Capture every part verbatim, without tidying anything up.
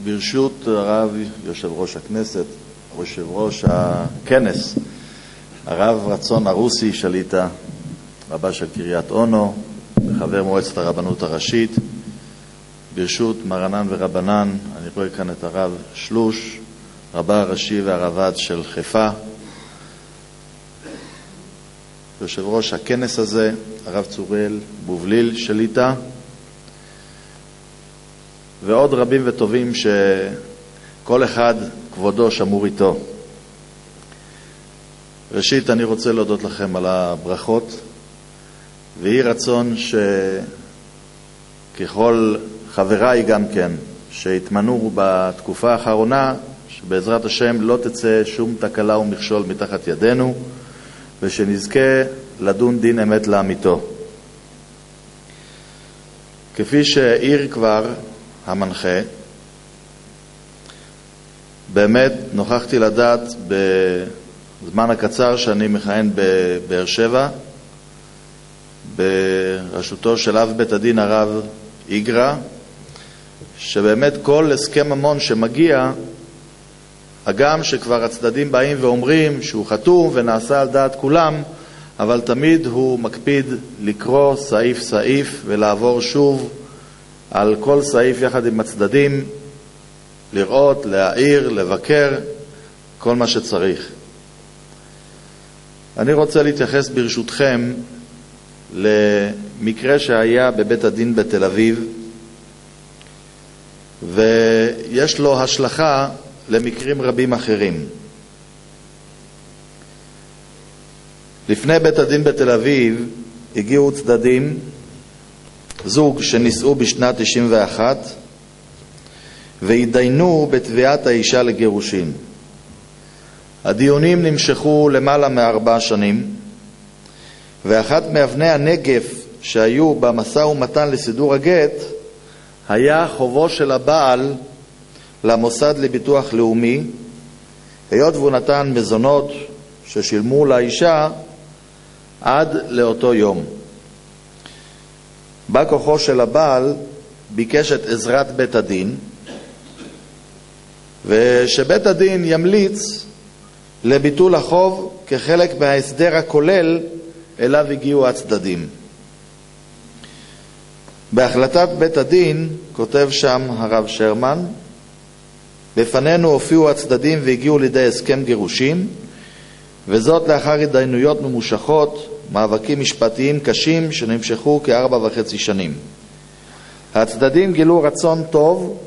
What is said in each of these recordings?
ברשות הרב יושב ראש הכנסת, יושב ראש הכנס, הרב רצון הרוסי שליטה, רבה של קריית אונו, חבר מועצת הרבנות הראשית, ברשות מרנן ורבנן, אני רואה כאן את הרב שלוש, רבה הראשי והרב"ד של חיפה, יושב ראש הכנס הזה, הרב צוריאל בובליל שליטה, ועוד רבים וטובים שכל אחד כבודו שמור איתו. ראשית אני רוצה להודות לכם על הברכות, ויהי רצון שככל חבריי גם כן שהתמנו בתקופה האחרונה, שבעזרת השם לא תצא שום תקלה ומכשול מתחת ידינו, ושנזכה לדון דין אמת לאמיתו. כפי שהעיר כבר המנחה, באמת נוכחתי לדעת בזמן הקצר שאני מכהן בבאר שבע, בראשותו של אב בית הדין הרב איגרא, שבאמת כל הסכם ממון שמגיע, הגם שכבר הצדדים באים ואומרים שהוא חתום ונעשה על דעת כולם, אבל תמיד הוא מקפיד לקרוא סעיף סעיף ולעבור שוב על כל סעיף יחד עם הצדדים, לראות, להעיר, לבקר, כל מה שצריך. אני רוצה להתייחס ברשותכם למקרה שהיה בבית הדין בתל אביב, ויש לו השלכה למקרים רבים אחרים. לפני בית הדין בתל אביב הגיעו צדדים, זוג שנישאו בשנת תשעים ואחת, והתדיינו בתביעת האישה לגירושין. הדיונים נמשכו למעלה מארבע שנים, ואחת מאבני הנגף שהיו במשא ומתן לסידור הגט היה חובו של הבעל למוסד לביטוח לאומי, היות והוא נתן מזונות ששילמו לאישה עד לאותו יום. בא כוחו של הבעל ביקש את עזרת בית הדין, ושבית הדין ימליץ לביטול החוב כחלק מההסדר הכולל אליו הגיעו הצדדים. בהחלטת בית הדין כותב שם הרב שרמן, בפנינו הופיעו הצדדים והגיעו לידי הסכם גירושים, וזאת לאחר התדיינויות ממושכות, מאבקים משפטיים קשים שנמשכו כארבע וחצי שנים. הצדדים גילו רצון טוב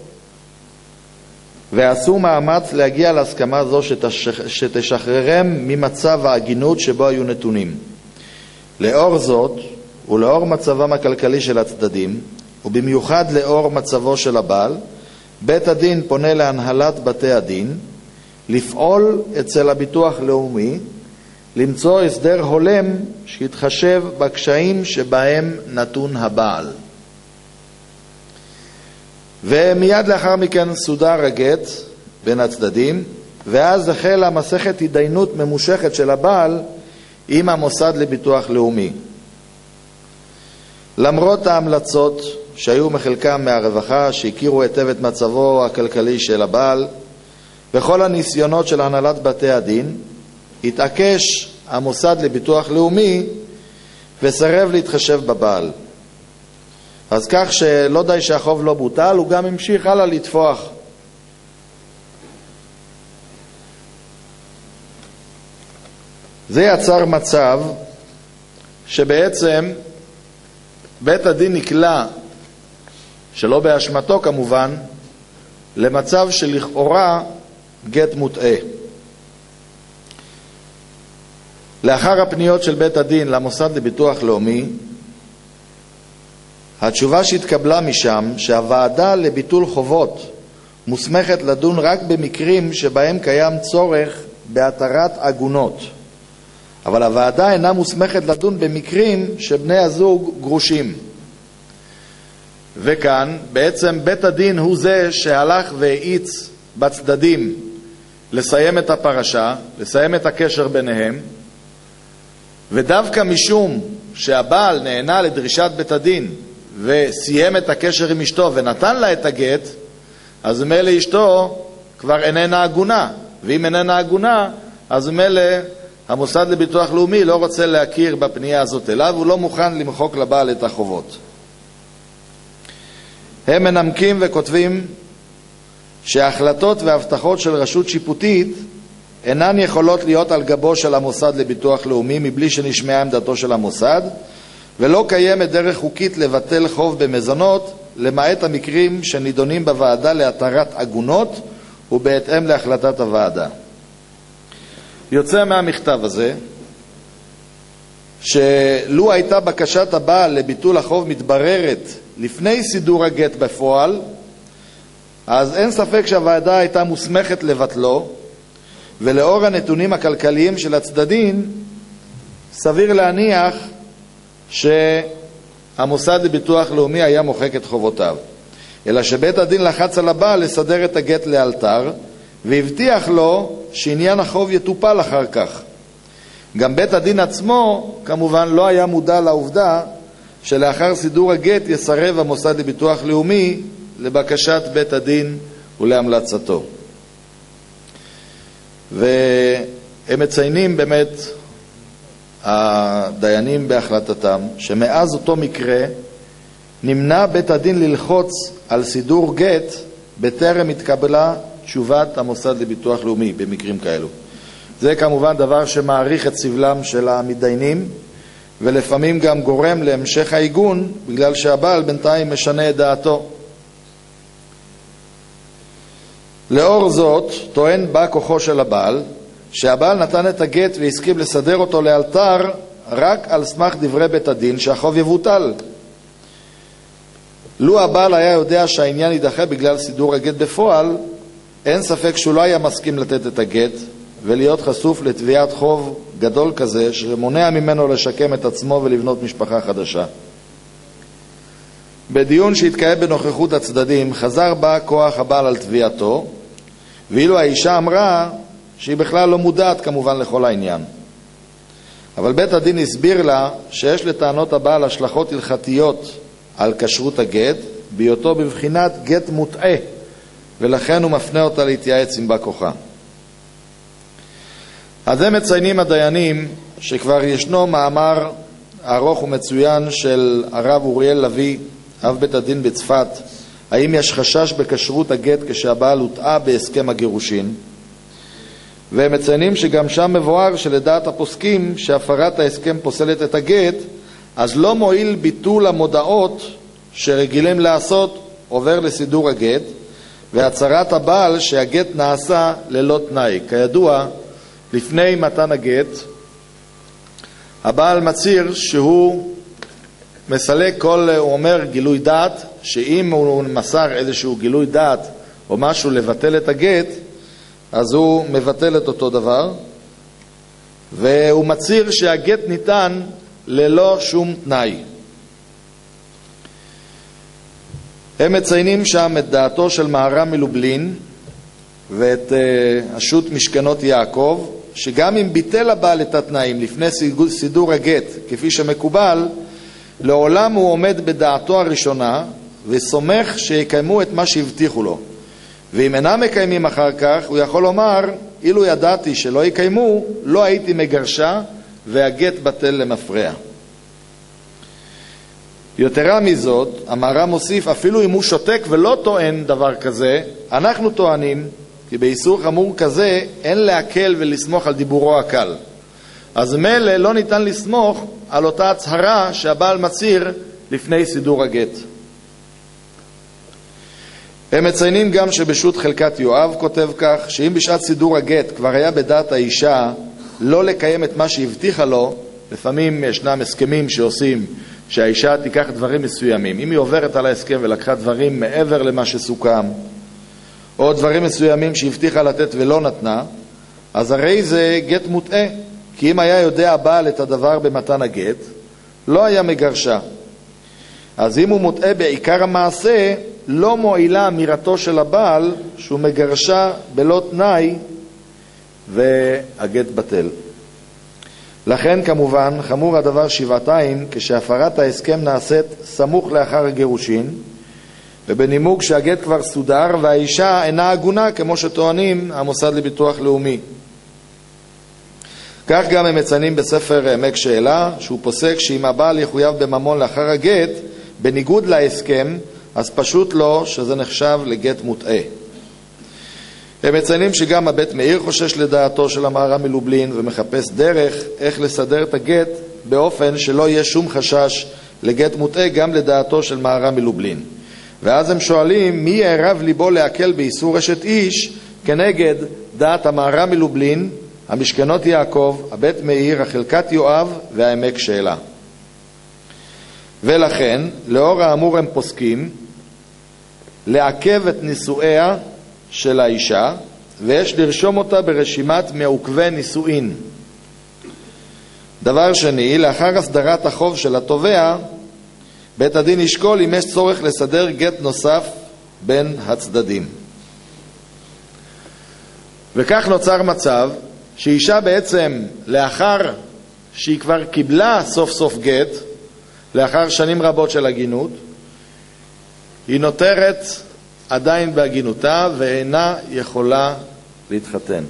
ועשו מאמץ להגיע להסכמה זו שתשח... שתשחררם ממצב ההגינות שבו היו נתונים. לאור זאת ולאור מצבם הכלכלי של הצדדים, ובמיוחד לאור מצבו של הבעל, בית הדין פונה להנהלת בתי הדין לפעול אצל הביטוח לאומי למצוא הסדר הולם שיתחשב בקשיים שבהם נתון הבעל. ומיד לאחר מכן סודר הגט בין הצדדים, ואז החלה מסכת התדיינות ממושכת של הבעל עם המוסד לביטוח לאומי. למרות ההמלצות שהיו מחלקם מהרווחה שהכירו היטב את מצבו הכלכלי של הבעל, וכל הניסיונות של הנהלת בתי הדין, התעקש המוסד לביטוח לאומי וסרב להתחשב בבעל. אז כך שלא די שהחוב לא בוטל, הוא גם המשיך הלאה לתפוח. זה יצר מצב שבעצם בית הדין נקלע, שלא באשמתו כמובן, למצב שלכאורה גט מוטעה. לאחר הפניות של בית הדין למוסד לביטוח לאומי, התשובה שהתקבלה משם שהוועדה לביטול חובות מוסמכת לדון רק במקרים שבהם קיים צורך בהתרת עגונות, אבל הוועדה אינה מוסמכת לדון במקרים שבני הזוג גרושים. וכאן בעצם בית הדין הוא זה שהלך והאיץ בצדדים לסיים את הפרשה, לסיים את הקשר ביניהם, ודווקא משום שהבעל נהנה לדרישת בית הדין וסיים את הקשר עם אשתו ונתן לה את הגט, אז ממילא אשתו כבר איננה הגונה, ואם איננה הגונה, אז ממילא המוסד לביטוח לאומי לא רוצה להכיר בפנייה הזאת אליו, הוא לא מוכן למחוק לבעל את החובות. הם מנמקים וכותבים שההחלטות וההבטחות של רשות שיפוטית אינן יכולות להיות על גבו של המוסד לביטוח לאומי מבלי שנשמעה עמדתו של המוסד, ולא קיימת דרך חוקית לבטל חוב במזונות, למעט המקרים שנידונים בוועדה להתרת עגונות ובהתאם להחלטת הוועדה. יוצא מהמכתב הזה שלו הייתה בקשת הבעל לביטול החוב מתבררת לפני סידור הגט בפועל, אז אין ספק שהוועדה הייתה מוסמכת לבטלו, ולאור הנתונים הכלכליים של הצדדים סביר להניח שהמוסד לביטוח לאומי היה מוחק את חובותיו. אלא שבית הדין לחץ על הבעל לסדר את הגט לאלתר, והבטיח לו שעניין החוב יטופל אחר כך. גם בית הדין עצמו כמובן לא היה מודע לעובדה שלאחר סידור הגט יסרב המוסד לביטוח לאומי לבקשת בית הדין ולהמלצתו. והם מציינים באמת הדיינים בהחלטתם שמאז אותו מקרה נמנע בית הדין ללחוץ על סידור גט בטרם התקבלה תשובת המוסד לביטוח לאומי במקרים כאלו. זה כמובן דבר שמעריך את סבלם של המתדיינים, ולפעמים גם גורם להמשך העיגון בגלל שהבעל בינתיים משנה את דעתו. לאור זאת טוען בא כוחו של הבעל שהבעל נתן את הגט והסכים לסדר אותו לאלתר רק על סמך דברי בית הדין שהחוב יבוטל. לו הבעל היה יודע שהעניין יידחה בגלל סידור הגט בפועל, אין ספק שהוא לא היה מסכים לתת את הגט ולהיות חשוף לתביעת חוב גדול כזה שמונע ממנו לשקם את עצמו ולבנות משפחה חדשה. בדיון שהתקיים בנוכחות הצדדים חזר בה כוח הבעל על תביעתו, ואילו האישה אמרה שהיא בכלל לא מודעת כמובן לכל העניין. אבל בית הדין הסביר לה שיש לטענות הבעל השלכות הלכתיות על כשרות הגט, בהיותו בבחינת גט מוטעה, ולכן הוא מפנה אותה להתייעץ עם בא כוחה. אז הם מציינים הדיינים שכבר ישנו מאמר ארוך ומצוין של הרב אוריאל לוי, אב בית הדין בצפת, האם יש חשש בכשרות הגט כשהבעל הוטעה בהסכם הגירושין, והם מציינים שגם שם מבואר שלדעת הפוסקים שהפרת ההסכם פוסלת את הגט, אז לא מועיל ביטול המודעות שרגילים לעשות עובר לסידור הגט, והצהרת הבעל שהגט נעשה ללא תנאי. כידוע, לפני מתן הגט הבעל מצהיר שהוא מסלק כל, הוא אומר גילוי דעת, שאם הוא מסר איזשהו גילוי דעת או משהו לבטל את הגט, אז הוא מבטל את אותו דבר, והוא מצהיר שהגט ניתן ללא שום תנאי. הם מציינים שם את דעתו של מהר"ם מלובלין ואת uh, השו"ת משכנות יעקב, שגם אם ביטל הבעל את התנאים לפני סידור הגט כפי שמקובל, לעולם הוא עומד בדעתו הראשונה וסומך שיקיימו את מה שהבטיחו לו, ואם אינם מקיימים אחר כך הוא יכול לומר אילו ידעתי שלא יקיימו לא הייתי מגרשה והגט בטל למפרע. יתרה מזאת, המהר"ם מוסיף, אפילו אם הוא שותק ולא טוען דבר כזה, אנחנו טוענים כי באיסור חמור כזה אין להקל ולסמוך על דיבורו הקל. אז מילא לא ניתן לסמוך על אותה הצהרה שהבעל מצהיר לפני סידור הגט. הם מציינים גם שבשו"ת חלקת יואב כותב כך, שאם בשעת סידור הגט כבר היה בדעת האישה לא לקיים את מה שהבטיחה לו, לפעמים ישנם הסכמים שעושים שהאישה תיקח דברים מסוימים. אם היא עוברת על ההסכם ולקחה דברים מעבר למה שסוכם, או דברים מסוימים שהבטיחה לתת ולא נתנה, אז הרי זה גט מוטעה, כי אם היה יודע הבעל את הדבר במתן הגט, לא היה מגרשה. אז אם הוא מוטעה בעיקר המעשה, לא מועילה אמירתו של הבעל שהוא מגרשה בלא תנאי והגט בטל. לכן כמובן חמור הדבר שבעתיים כשהפרת ההסכם נעשית סמוך לאחר הגירושין, ובנימוק שהגט כבר סודר והאישה אינה הגונה כמו שטוענים המוסד לביטוח לאומי. כך גם הם מציינים בספר עמק שאלה, שהוא פוסק שאם הבעל יחויב בממון לאחר הגט, בניגוד להסכם, אז פשוט לא שזה נחשב לגט מוטעה. הם מציינים שגם הבית מאיר חושש לדעתו של המהר"ם מלובלין ומחפש דרך איך לסדר את הגט באופן שלא יהיה שום חשש לגט מוטעה גם לדעתו של מהר"ם מלובלין. ואז הם שואלים מי יערב ליבו להקל באיסור אשת איש כנגד דעת המהר"ם מלובלין, המשכנות יעקב, הבית מאיר, החלקת יואב והעמק שאלה. ולכן, לאור האמור הם פוסקים לעכב את נישואיה של האישה, ויש לרשום אותה ברשימת מעוכבי נישואין. דבר שני, לאחר הסדרת החוב של התובע, בית הדין ישקול אם יש צורך לסדר גט נוסף בין הצדדים. וכך נוצר מצב שאישה בעצם לאחר שהיא כבר קיבלה סוף סוף גט, לאחר שנים רבות של הגינות, היא נותרת עדיין בהגינותה ואינה יכולה להתחתן.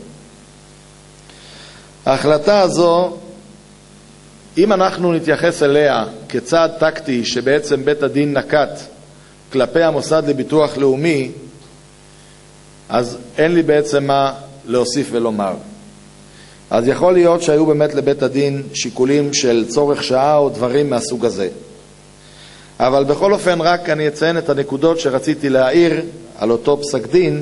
ההחלטה הזו, אם אנחנו נתייחס אליה כצעד טקטי שבעצם בית הדין נקט כלפי המוסד לביטוח לאומי, אז אין לי בעצם מה להוסיף ולומר. אז יכול להיות שהיו באמת לבית הדין שיקולים של צורך שעה או דברים מהסוג הזה. אבל בכל אופן רק אני אציין את הנקודות שרציתי להעיר על אותו פסק דין.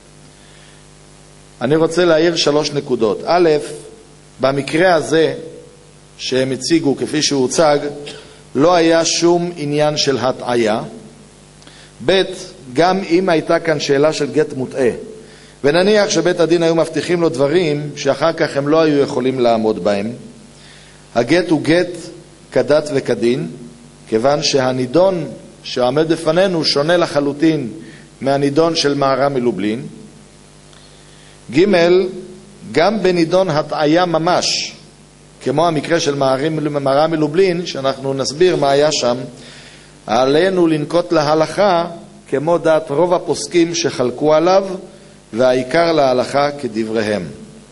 אני רוצה להעיר שלוש נקודות. א', במקרה הזה שהם הציגו כפי שהוא הוצג, לא היה שום עניין של הטעיה. ב', גם אם הייתה כאן שאלה של גט מוטעה, ונניח שבית הדין היו מבטיחים לו דברים שאחר כך הם לא היו יכולים לעמוד בהם, הגט הוא גט כדת וכדין, כיוון שהנידון שעומד בפנינו שונה לחלוטין מהנידון של מהר"ם מלובלין. ג', גם בנידון הטעיה ממש, כמו המקרה של מהר"ם מלובלין, שאנחנו נסביר מה היה שם, עלינו לנקוט להלכה כמו דעת רוב הפוסקים שחלקו עליו, והעיקר להלכה כדבריהם.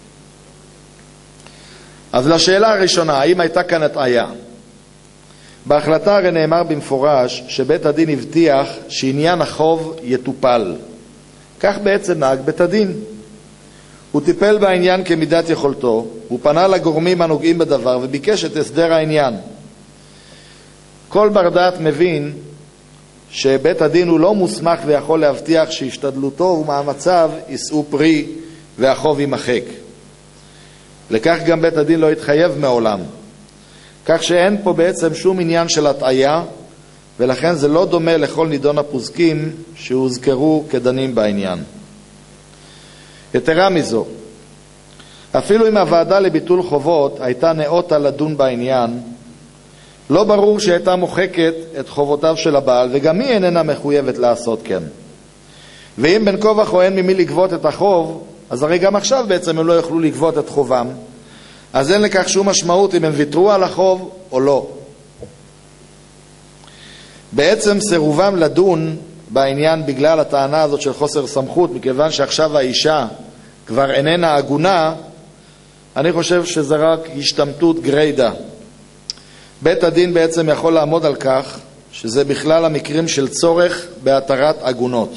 אז לשאלה הראשונה, האם הייתה כאן הטעיה? בהחלטה הרי נאמר במפורש שבית הדין הבטיח שעניין החוב יטופל. כך בעצם נהג בית הדין. הוא טיפל בעניין כמידת יכולתו, הוא פנה לגורמים הנוגעים בדבר וביקש את הסדר העניין. כל בר דעת מבין שבית הדין הוא לא מוסמך ויכול להבטיח שהשתדלותו ומאמציו יישאו פרי והחוב יימחק. לכך גם בית הדין לא התחייב מעולם. כך שאין פה בעצם שום עניין של הטעיה, ולכן זה לא דומה לכל נידון הפוסקים שהוזכרו כדנים בעניין. יתרה מזו, אפילו אם הוועדה לביטול חובות הייתה נאותה לדון בעניין, לא ברור שהייתה מוחקת את חובותיו של הבעל, וגם היא איננה מחויבת לעשות כן. ואם בין כה וכה אין ממי לגבות את החוב, אז הרי גם עכשיו בעצם הם לא יוכלו לגבות את חובם, אז אין לכך שום משמעות אם הם ויתרו על החוב או לא. בעצם סירובם לדון בעניין בגלל הטענה הזאת של חוסר סמכות, מכיוון שעכשיו האישה כבר איננה הגונה, אני חושב שזה רק השתמטות גרידא. בית הדין בעצם יכול לעמוד על כך שזה בכלל המקרים של צורך בהתרת עגונות.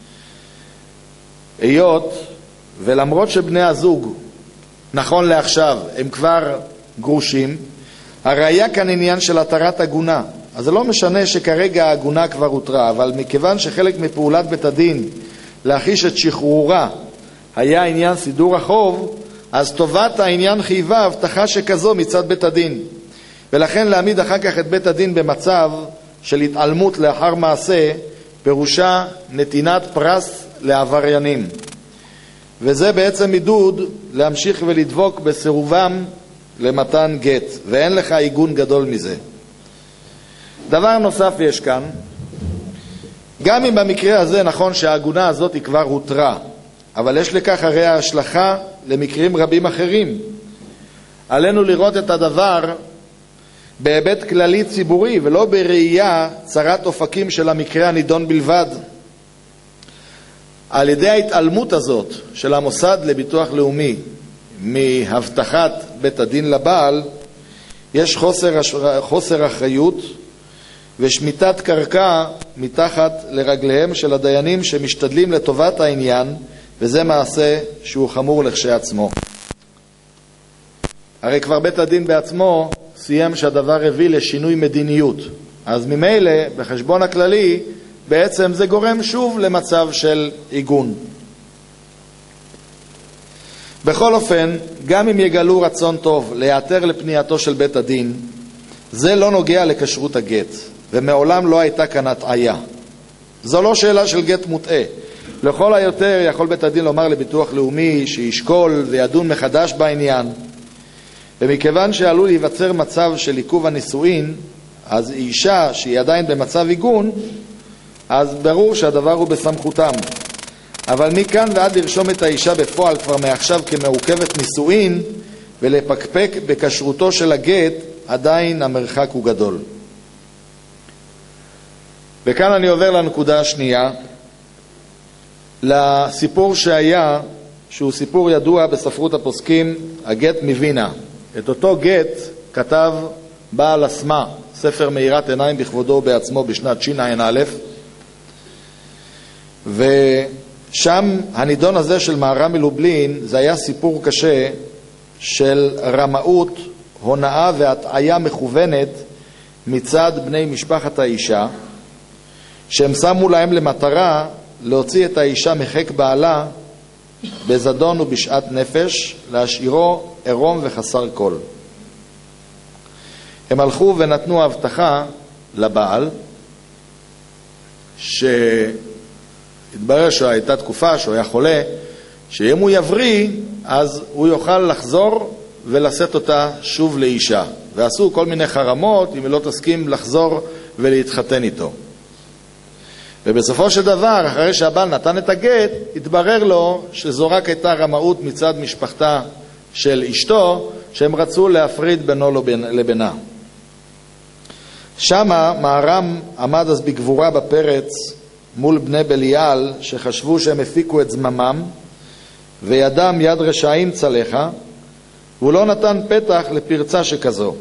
היות ולמרות שבני הזוג נכון לעכשיו הם כבר גרושים, הרי היה כאן עניין של התרת עגונה. אז זה לא משנה שכרגע העגונה כבר הותרה, אבל מכיוון שחלק מפעולת בית הדין להחיש את שחרורה היה עניין סידור החוב, אז טובת העניין חייבה הבטחה שכזו מצד בית הדין. ולכן להעמיד אחר כך את בית הדין במצב של התעלמות לאחר מעשה, פירושה נתינת פרס לעבריינים. וזה בעצם עידוד להמשיך ולדבוק בסירובם למתן גט, ואין לך עיגון גדול מזה. דבר נוסף יש כאן, גם אם במקרה הזה נכון שהעגונה הזאת היא כבר הותרה, אבל יש לכך הרי ההשלכה למקרים רבים אחרים. עלינו לראות את הדבר בהיבט כללי ציבורי, ולא בראייה צרת אופקים של המקרה הנידון בלבד. על ידי ההתעלמות הזאת של המוסד לביטוח לאומי מהבטחת בית הדין לבעל, יש חוסר, חוסר אחריות ושמיטת קרקע מתחת לרגליהם של הדיינים שמשתדלים לטובת העניין, וזה מעשה שהוא חמור לכשעצמו. הרי כבר בית הדין בעצמו סיים שהדבר הביא לשינוי מדיניות, אז ממילא בחשבון הכללי בעצם זה גורם שוב למצב של עיגון. בכל אופן, גם אם יגלו רצון טוב להיעתר לפנייתו של בית הדין, זה לא נוגע לכשרות הגט, ומעולם לא הייתה כאן הטעיה. זו לא שאלה של גט מוטעה. לכל היותר יכול בית הדין לומר לביטוח לאומי שישקול וידון מחדש בעניין, ומכיוון שעלול להיווצר מצב של עיכוב הנישואין, אז אישה שהיא עדיין במצב עיגון, אז ברור שהדבר הוא בסמכותם. אבל מכאן ועד לרשום את האישה בפועל כבר מעכשיו כמעוכבת נישואין ולפקפק בכשרותו של הגט, עדיין המרחק הוא גדול. וכאן אני עובר לנקודה השנייה, לסיפור שהיה, שהוא סיפור ידוע בספרות הפוסקים, הגט מווינה. את אותו גט כתב בעל הסמה, ספר מאירת עיניים בכבודו בעצמו בשנת תשע"א, ושם הנידון הזה של מהר"ם מלובלין, זה היה סיפור קשה של רמאות, הונאה והטעיה מכוונת מצד בני משפחת האישה, שהם שמו להם למטרה להוציא את האישה מחק בעלה בזדון ובשעת נפש, להשאירו עירום וחסר כל. הם הלכו ונתנו הבטחה לבעל, שהתברר שהייתה תקופה שהוא היה חולה, שאם הוא יבריא אז הוא יוכל לחזור ולשאת אותה שוב לאישה, ועשו כל מיני חרמות אם היא לא תסכים לחזור ולהתחתן איתו. ובסופו של דבר, אחרי שהבעל נתן את הגט, התברר לו שזו רק הייתה רמאות מצד משפחתה של אשתו, שהם רצו להפריד בינו לבינה. שמה מהר"ם עמד אז בגבורה בפרץ מול בני בליעל, שחשבו שהם הפיקו את זממם, וידם יד רשעים צלחה, והוא לא נתן פתח לפרצה שכזו.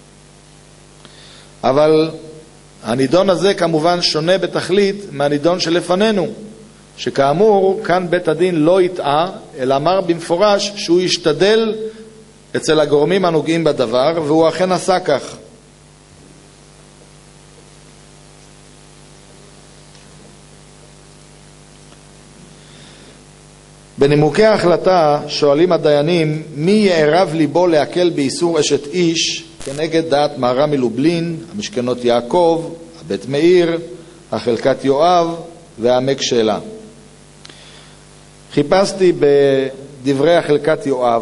אבל הנידון הזה כמובן שונה בתכלית מהנידון שלפנינו, שכאמור כאן בית הדין לא יטעה, אלא אמר במפורש שהוא ישתדל אצל הגורמים הנוגעים בדבר, והוא אכן עשה כך. בנימוקי ההחלטה שואלים הדיינים מי יערב ליבו להקל באיסור אשת איש כנגד דעת מהר"ם מלובלין, המשכנות יעקב, הבית מאיר, החלקת יואב והעמק שאלה. חיפשתי בדברי החלקת יואב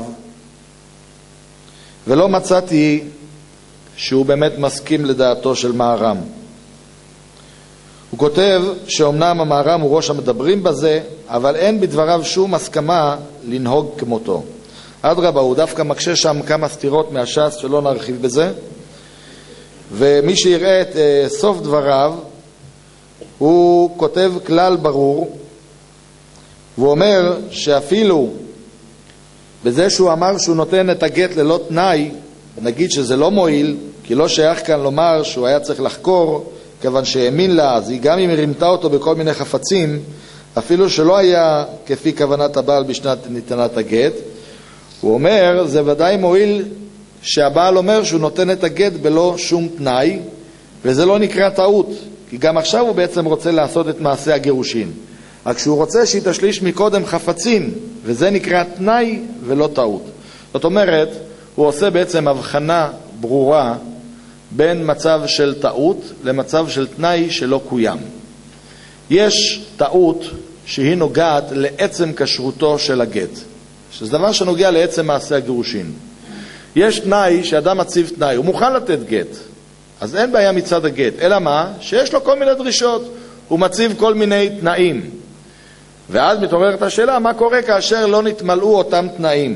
ולא מצאתי שהוא באמת מסכים לדעתו של מהר"ם. הוא כותב שאומנם המהר"ם הוא ראש המדברים בזה, אבל אין בדבריו שום הסכמה לנהוג כמותו. אדרבה, הוא דווקא מקשה שם כמה סתירות מהש"ס שלא נרחיב בזה, ומי שיראה את uh, סוף דבריו, הוא כותב כלל ברור, והוא אומר שאפילו בזה שהוא אמר שהוא נותן את הגט ללא תנאי, נגיד שזה לא מועיל, כי לא שייך כאן לומר שהוא היה צריך לחקור, כיוון שהאמין לה, אז היא גם אם הרימתה אותו בכל מיני חפצים, אפילו שלא היה כפי כוונת הבעל בשנת ניתנת הגט, הוא אומר, זה ודאי מועיל שהבעל אומר שהוא נותן את הגט בלא שום תנאי, וזה לא נקרא טעות, כי גם עכשיו הוא בעצם רוצה לעשות את מעשה הגירושין. רק שהוא רוצה שהיא תשליש מקודם חפצים, וזה נקרא תנאי ולא טעות. זאת אומרת, הוא עושה בעצם הבחנה ברורה בין מצב של טעות למצב של תנאי שלא קוים. יש טעות שהיא נוגעת לעצם כשרותו של הגט, שזה דבר שנוגע לעצם מעשה הגירושין. יש תנאי שאדם מציב תנאי, הוא מוכן לתת גט, אז אין בעיה מצד הגט, אלא מה? שיש לו כל מיני דרישות, הוא מציב כל מיני תנאים. ואז מתעוררת השאלה, מה קורה כאשר לא נתמלאו אותם תנאים?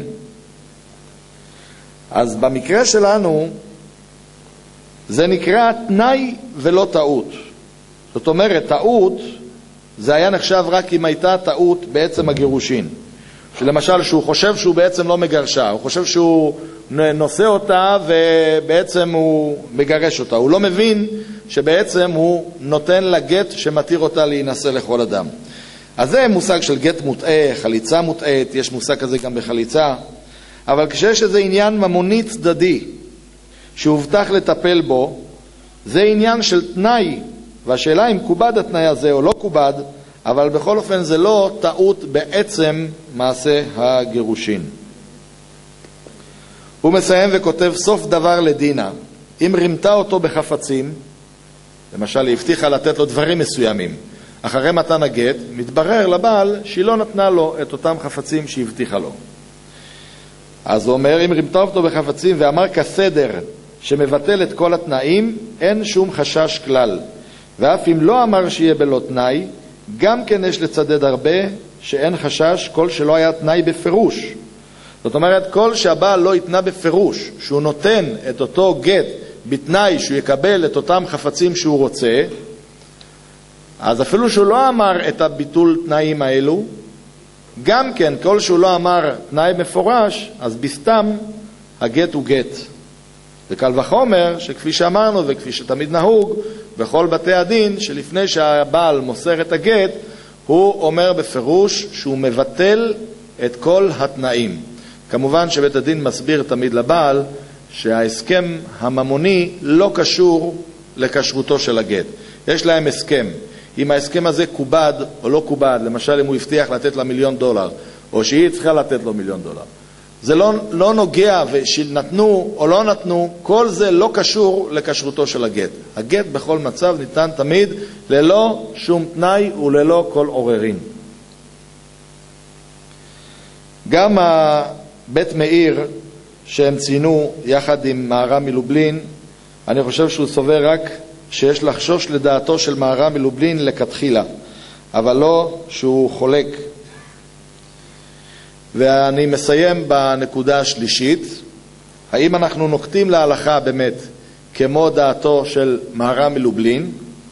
אז במקרה שלנו, זה נקרא תנאי ולא טעות. זאת אומרת, טעות זה היה נחשב רק אם הייתה טעות בעצם הגירושין. שלמשל שהוא חושב שהוא בעצם לא מגרשה, הוא חושב שהוא נושא אותה ובעצם הוא מגרש אותה. הוא לא מבין שבעצם הוא נותן לה גט שמתיר אותה להינשא לכל אדם. אז זה מושג של גט מוטעה, חליצה מוטעית, יש מושג כזה גם בחליצה. אבל כשיש איזה עניין ממוני צדדי שהובטח לטפל בו, זה עניין של תנאי, והשאלה אם קובד התנאי הזה או לא קובד, אבל בכל אופן זה לא טעות בעצם מעשה הגירושין. הוא מסיים וכותב סוף דבר לדינה, אם רימתה אותו בחפצים, למשל היא הבטיחה לתת לו דברים מסוימים, אחרי מתן הגט מתברר לבעל שהיא לא נתנה לו את אותם חפצים שהבטיחה לו. אז הוא אומר, אם רימתה אותו בחפצים ואמר כסדר שמבטל את כל התנאים, אין שום חשש כלל. ואף אם לא אמר שיהיה בלא תנאי, גם כן יש לצדד הרבה שאין חשש כל שלא היה תנאי בפירוש. זאת אומרת, כל שהבעל לא יתנה בפירוש, שהוא נותן את אותו גט בתנאי שהוא יקבל את אותם חפצים שהוא רוצה, אז אפילו שהוא לא אמר את הביטול תנאים האלו, גם כן, כל שהוא לא אמר תנאי מפורש, אז בסתם הגט הוא גט. וקל וחומר שכפי שאמרנו וכפי שתמיד נהוג בכל בתי הדין, שלפני שהבעל מוסר את הגט, הוא אומר בפירוש שהוא מבטל את כל התנאים. כמובן שבית הדין מסביר תמיד לבעל שההסכם הממוני לא קשור לקשרותו של הגט. יש להם הסכם. אם ההסכם הזה קובד או לא קובד, למשל אם הוא הבטיח לתת לה מיליון דולר, או שהיא צריכה לתת לו מיליון דולר, זה לא, לא נוגע ושנתנו או לא נתנו, כל זה לא קשור לקשרותו של הגט. הגט בכל מצב ניתן תמיד ללא שום תנאי וללא כל עוררין. גם בית מאיר שהם ציינו יחד עם מהר"ם מלובלין, אני חושב שהוא סובר רק שיש לחשוש לדעתו של מהר"ם מלובלין לכתחילה, אבל לא שהוא חולק. ואני מסיים בנקודה השלישית, האם אנחנו נוקטים להלכה באמת כמו דעתו של מהר"ם מלובלין?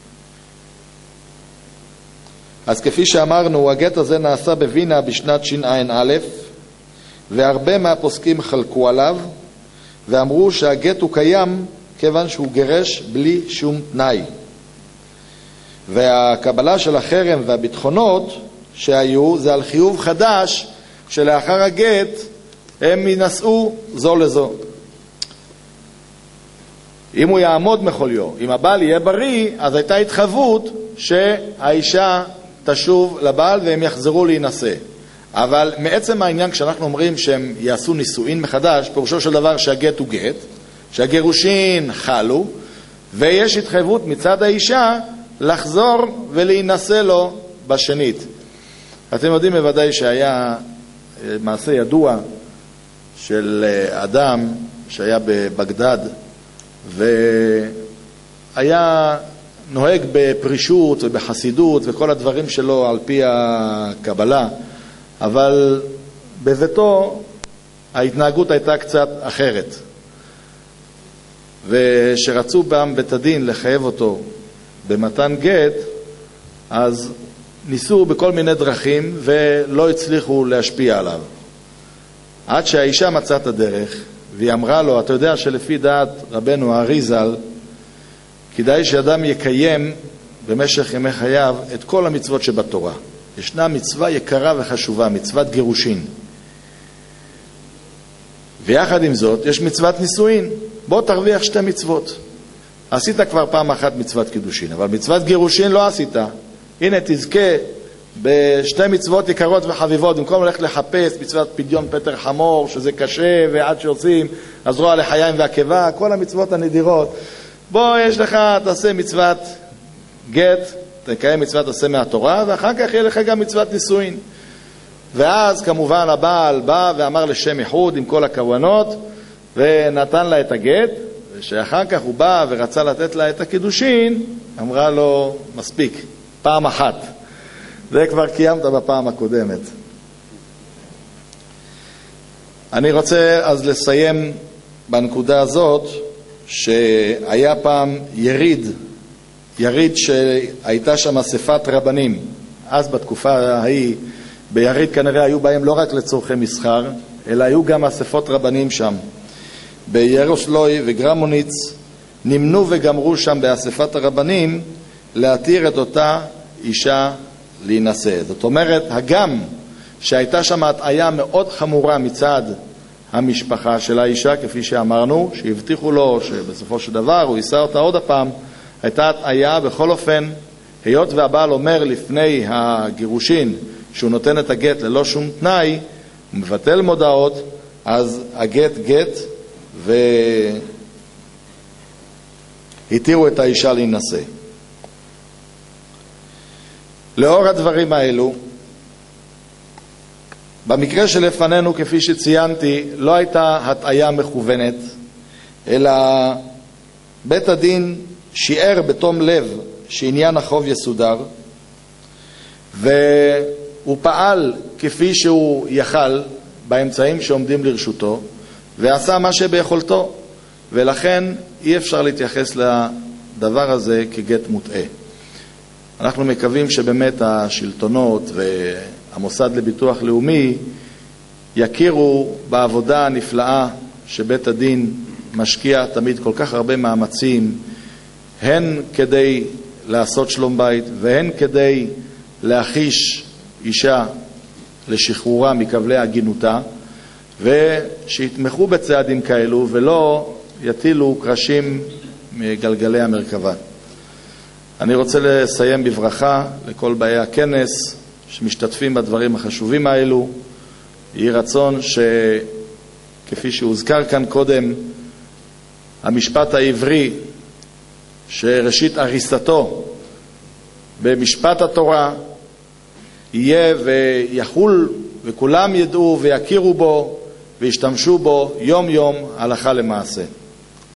אז כפי שאמרנו, הגט הזה נעשה בווינה בשנת ש"ע, והרבה מהפוסקים חלקו עליו ואמרו שהגט הוא קיים כיוון שהוא גרש בלי שום תנאי. והקבלה של החרם והביטחונות שהיו זה על חיוב חדש שלאחר הגט הם ינסעו זו לזו. אם הוא יעמוד מחוליו, אם הבעל יהיה בריא, אז הייתה התחייבות שהאישה תשוב לבעל והם יחזרו להינשא. אבל מעצם העניין כשאנחנו אומרים שהם יעשו נישואין מחדש, פירושו של דבר שהגט הוא גט, שהגירושין חלו, ויש התחייבות מצד האישה לחזור ולהינשא לו בשנית. אתם יודעים בוודאי שהיה מעשה ידוע של אדם שהיה בבגדד והיה נוהג בפרישות ובחסידות וכל הדברים שלו על פי הקבלה, אבל בביתו ההתנהגות הייתה קצת אחרת. ושרצו פעם בית הדין לחייב אותו במתן גט, אז ניסו בכל מיני דרכים ולא הצליחו להשפיע עליו. עד שהאישה מצאה את הדרך, והיא אמרה לו, אתה יודע שלפי דעת רבנו האריז"ל, כדאי שאדם יקיים במשך ימי חייו את כל המצוות שבתורה. ישנה מצווה יקרה וחשובה, מצוות גירושין. ויחד עם זאת, יש מצוות נישואין. בוא תרוויח שתי מצוות. עשית כבר פעם אחת מצוות קידושין, אבל מצוות גירושין לא עשית. הנה תזכה בשתי מצוות יקרות וחביבות, במקום ללכת לחפש מצוות פדיון פטר חמור, שזה קשה, ועד שעושים הזרוע לחיים והקיבה, כל המצוות הנדירות. בוא, יש לך, תעשה מצוות גט, תקיים מצוות עשה מהתורה, ואחר כך יהיה לך גם מצוות נישואין. ואז כמובן הבעל בא ואמר לשם איחוד עם כל הכוונות, ונתן לה את הגט, ושאחר כך הוא בא ורצה לתת לה את הקידושין, אמרה לו, מספיק, פעם אחת. זה כבר קיימת בפעם הקודמת. אני רוצה אז לסיים בנקודה הזאת, שהיה פעם יריד, יריד שהייתה שם אספת רבנים, אז בתקופה ההיא ביריד כנראה היו בהם לא רק לצורכי מסחר, אלא היו גם אספות רבנים שם. בירושלוי וגרמוניץ נמנו וגמרו שם באספת הרבנים להתיר את אותה אישה להינשא. זאת אומרת, הגם שהייתה שם הטעיה מאוד חמורה מצד המשפחה של האישה, כפי שאמרנו, שהבטיחו לו שבסופו של דבר הוא יישא אותה עוד הפעם, הייתה הטעיה. בכל אופן, היות והבעל אומר לפני הגירושין שהוא נותן את הגט ללא שום תנאי, הוא מבטל מודעות, אז הגט גט, והתירו את האישה להינשא. לאור הדברים האלו, במקרה שלפנינו, כפי שציינתי, לא הייתה הטעיה מכוונת, אלא בית הדין שיער בתום לב שעניין החוב יסודר, והוא פעל כפי שהוא יכל באמצעים שעומדים לרשותו, ועשה מה שביכולתו, ולכן אי אפשר להתייחס לדבר הזה כגט מוטעה. אנחנו מקווים שבאמת השלטונות והמוסד לביטוח לאומי יכירו בעבודה הנפלאה שבית הדין משקיע תמיד כל כך הרבה מאמצים, הן כדי לעשות שלום בית והן כדי להחיש אישה לשחרורה מכבלי הגינותה, ושיתמכו בצעדים כאלו ולא יטילו קרשים מגלגלי המרכבה. אני רוצה לסיים בברכה לכל באי הכנס שמשתתפים בדברים החשובים האלו. יהי רצון שכפי שהוזכר כאן קודם, המשפט העברי שראשית הריסתו במשפט התורה יהיה ויחול וכולם ידעו ויכירו בו וישתמשו בו יום יום הלכה למעשה.